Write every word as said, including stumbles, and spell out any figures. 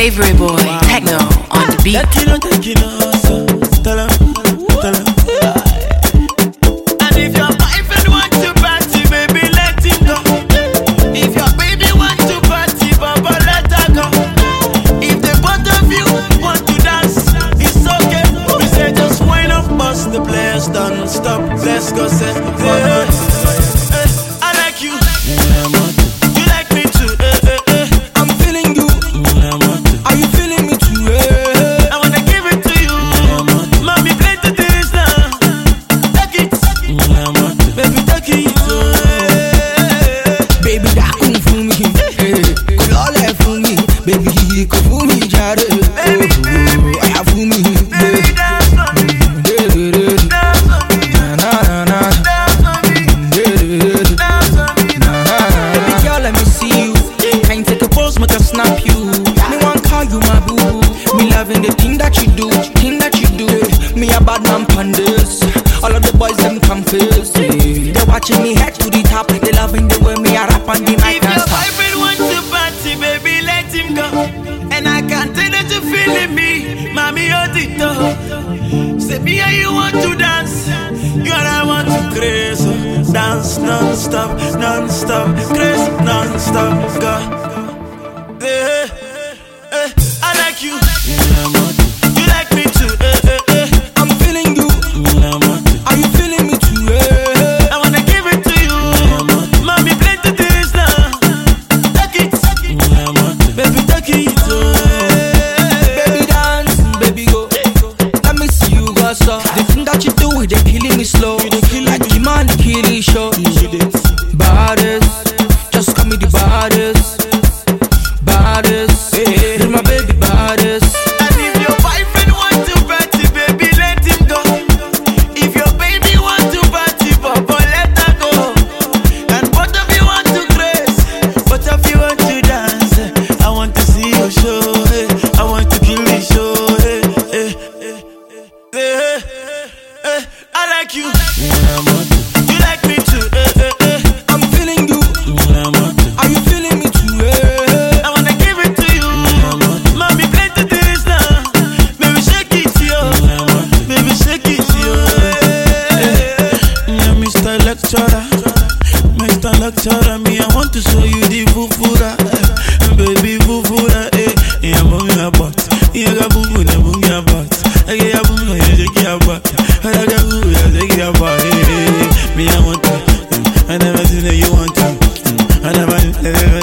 Avery boy, wow. Techno on the beat. Tequila, tequila, so tell him, tell him. And if your boyfriend wants to party, baby, let him go. If your baby wants to party, Baba, let her go. If the both of you want to dance, it's okay. We say just wind up, bust the place, don't stop. Let's go, set the place. I like you. You like me too. I'm feeling you. Are you feeling me too? I wanna give it to you. Mommy, play the things now. Take it. Baby, take it. Baby, that come for me. Could all that for me. Baby, he could for me, Jare. Baby, baby, I have for me. baby, dance on me. Dance on me. Dance on me. Dance on me. Baby girl, let me see you. Can't take a pose, make a snap you. Me want call you my boo. Me loving the thing that you do, thing that you do. Me a bad man pandas. All of the boys them confess. They watching me head to the top. They loving the way me a rap and the mic If and your stop. boyfriend wants to party, baby, let him go. And I can't tell that you feeling me, mommy, hold it up. Say me and you want to dance, you and I want to craze. Dance non-stop, non-stop, craze non-stop, go. Eh, eh, eh, I like you. You like me too. Eh, eh, eh. I'm feeling you. Are you feeling me too? Eh? I wanna give it to you. Mommy, play the things now. Take it. Baby, take it. Baby dance, baby go. Let me see you go so. The thing that you do, they killing me slow. Like the man, the killing show. Baddest, just call me the baddest. Baddest, hey, my baby baddest. And if your boyfriend wants to party, baby, let him go. If your baby wants to party, Papa, let her go. And both of you want to grace, both of you want to dance. I want to see your show, hey. I want to kill the show, hey, hey, hey, hey, hey, hey. I like you. You like me too, hey, hey, hey. I'm feeling you. Are you feeling me too? Eh? I wanna give it to you. Mommy, play the things now. Baby, shake it, yo. Baby, shake it, yo. Yeah, Mister Lecturer, Mister Lecturer, me, I want to show you the fufura. Baby, fufura, eh. Yeah, move your butt. Yeah, got boo boo, yeah, move your butt. Yeah, yeah, boo boo, yeah, shake your butt. Yeah, got boo boo, yeah, shake your butt. Me, I want to. I never seen that you want to. I never.